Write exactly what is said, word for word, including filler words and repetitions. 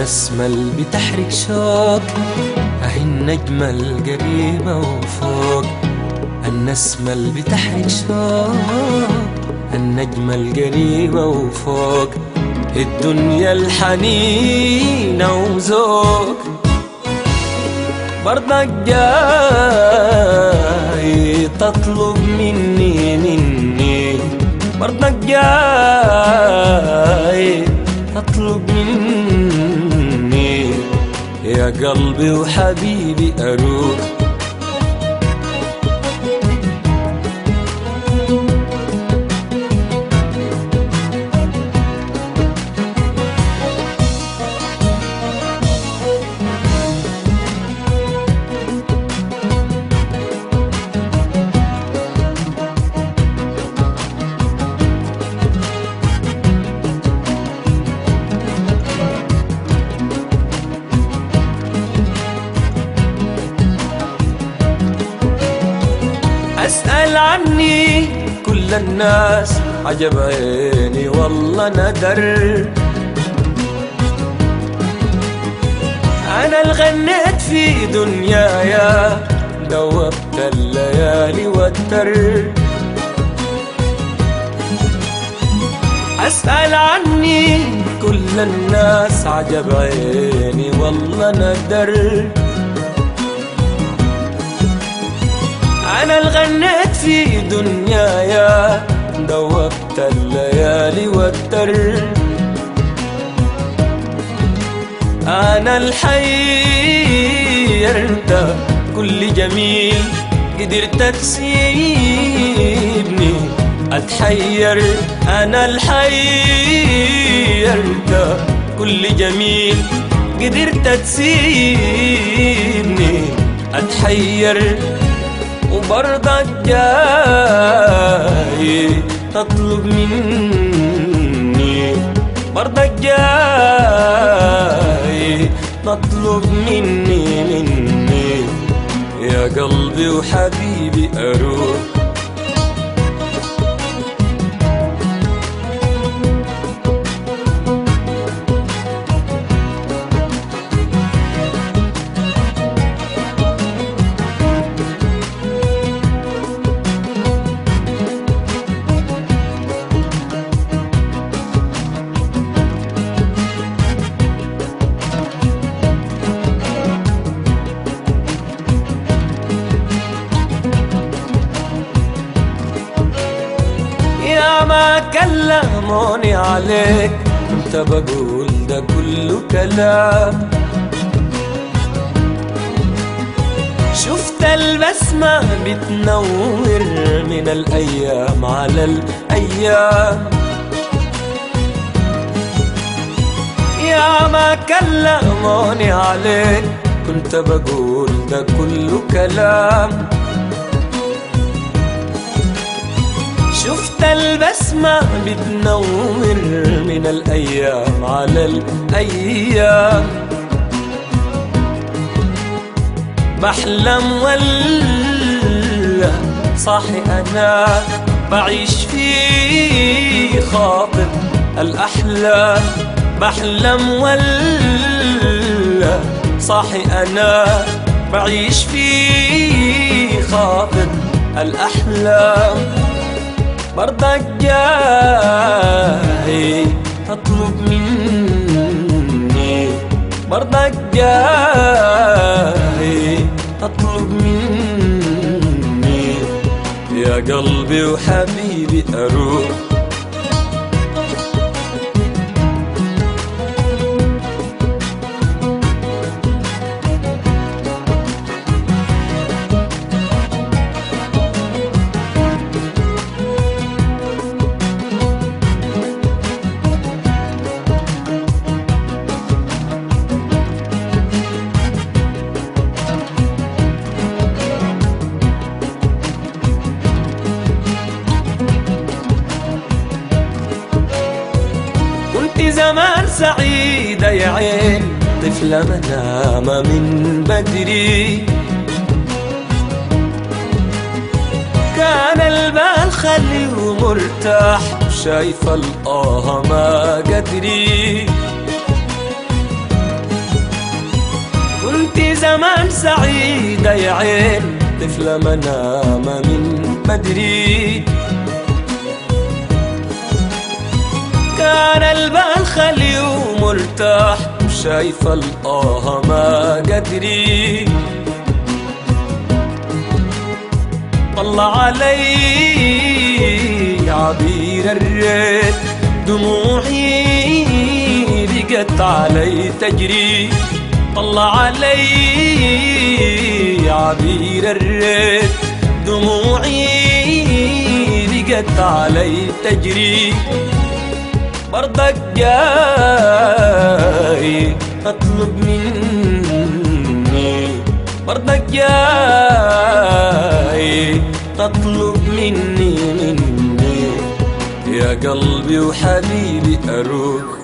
النسمة اللي بتحرق شوق، اهي النجمة القريبة وفوق. النسمة اللي بتحرق شوق، النجمة القريبة وفوق. الدنيا الحنينة وذوق، برضك جاي تطلب مني مني برضك جاي تطلب مني يا قلبي وحبيبي أروح. أسأل عني كل الناس، عجب عيني والله ندر. أنا اللي غنيت في دنيايا، دوبت الليالي والتر. أسأل عني كل الناس، عجب عيني والله ندر. أنا اللي غنيت في دنيايا، دوبت الليالي والتر. أنا الحيرت كل جميل، قدرت تسيبني أتحير. أنا الحيرت كل جميل، قدرت تسيبني أتحير. وبرضك جاي تطلب مني، برضك جاي تطلب مني مني يا قلبي وحبيبي أروح. ما كلموني عليك، كنت بقول ده كله كلام. شفت البسمة بتنور من الأيام على الأيام. يا ما كلموني عليك، كنت بقول ده كله كلام. شفت البسمة بتنور من الأيام على الأيام. بحلم ولا صاحي أنا، بعيش في خاطر الأحلام. بحلم ولا صاحي أنا، بعيش في خاطر الأحلام. برضك جاي تطلب مني، برضك جاي تطلب مني يا قلبي وحبيبي أروح. زمان سعيدة يا عين، طفلة منامة من بدري. كان البال خلي ومرتاح، شايفة الآه ما قدري. كنت زمان سعيدة يا عين طفلة منامة من بدري. كان البال خالي ومرتاح وشايفة الآه ما قدري. طلع علي عبير الريت دموعي بقت علي تجري. طلع علي عبير الريت دموعي بقت علي تجري. برضك جاي اطلب مني، برضك جاي تطلب مني مني يا قلبي وحبيبي أروح